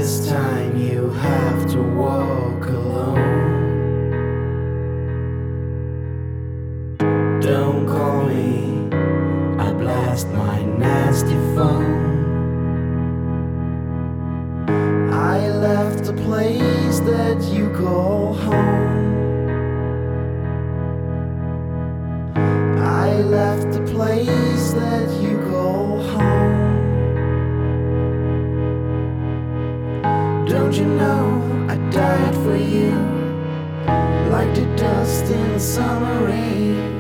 this time you have to walk alone. Don't call me, I blast my nasty phone. I left a place that you call home. I left a place that you call home. Don't you know I died for you, like the dust in summer rain.